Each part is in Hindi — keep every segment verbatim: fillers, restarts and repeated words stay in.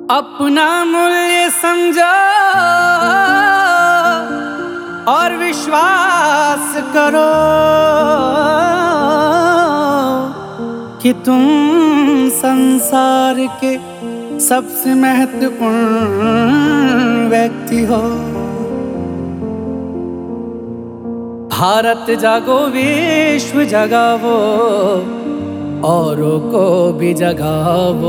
अपना मूल्य समझो और विश्वास करो कि तुम संसार के सबसे महत्वपूर्ण व्यक्ति हो। भारत जागो विश्व जगावो, औरों को भी जगावो।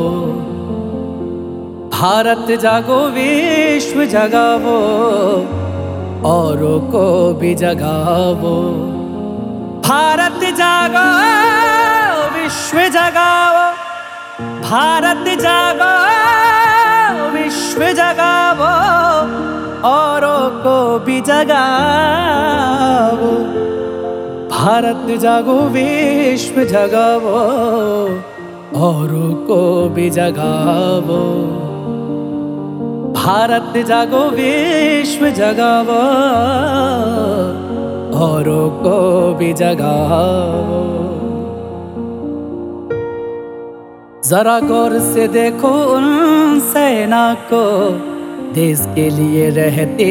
भारत जागो विश्व जगावो, औरों को भी जगावो। भारत जागो विश्व जगावो, भारत जागो विश्व जगावो, औरों को भी जगावो। भारत जागो विश्व जगावो, औरों को भी जगावो। भारत जागो विश्व जगावो, औरों को भी जगावो। जरा गौर से देखो उन सेना को, देश के लिए रहते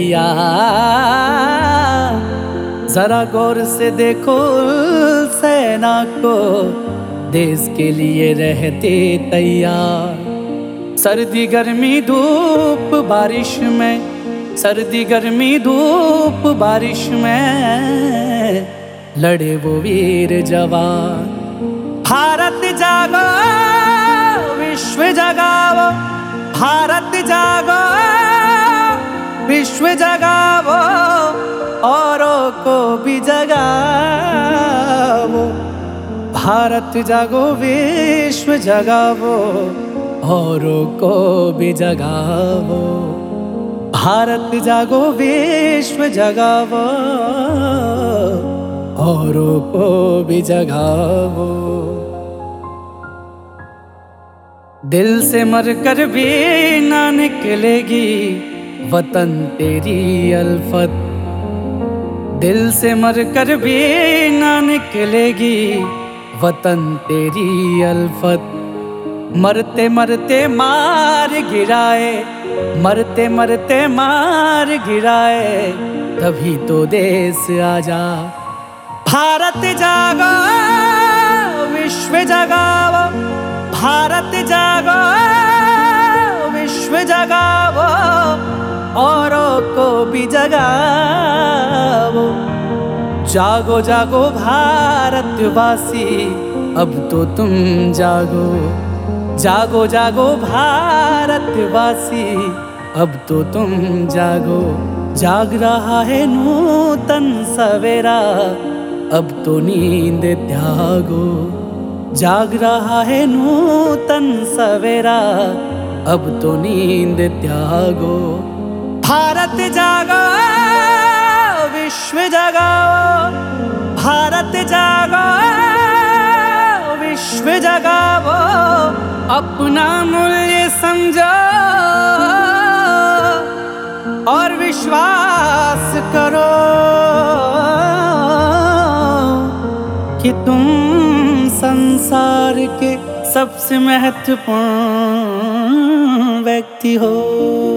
तैयार। जरा गौर से देखो उन सेना को, देश के लिए रहते तैयार। सर्दी गर्मी धूप बारिश में, सर्दी गर्मी धूप बारिश में लड़े वो वीर जवान। भारत जागो विश्व जगावो, भारत जागो विश्व जगावो, औरों को भी जगावो। भारत जागो विश्व जगावो, औरों को भी जगावो। भारत जागो विश्व जगावो, औरों को भी जगावो। दिल से मरकर भी ना निकलेगी वतन तेरी अल्फत। दिल से मरकर भी ना निकलेगी वतन तेरी अल्फत। मरते मरते मार गिराए, मरते मरते मार गिराए, तभी तो देश आजा। भारत जागो विश्व जगावो, भारत जागो विश्व जगावो, औरों को भी जगावो। जागो जागो भारतवासी, अब तो तुम जागो। जागो जागो भारतवासी, अब तो तुम जागो। जाग रहा है नूतन सवेरा, अब तो नींद त्यागो। जाग रहा है नूतन सवेरा, अब तो नींद त्यागो। भारत जागो विश्व जगावो, भारत जागो विश्व जगावो। अपना मूल्य समझो और विश्वास करो कि तुम संसार के सबसे महत्वपूर्ण व्यक्ति हो।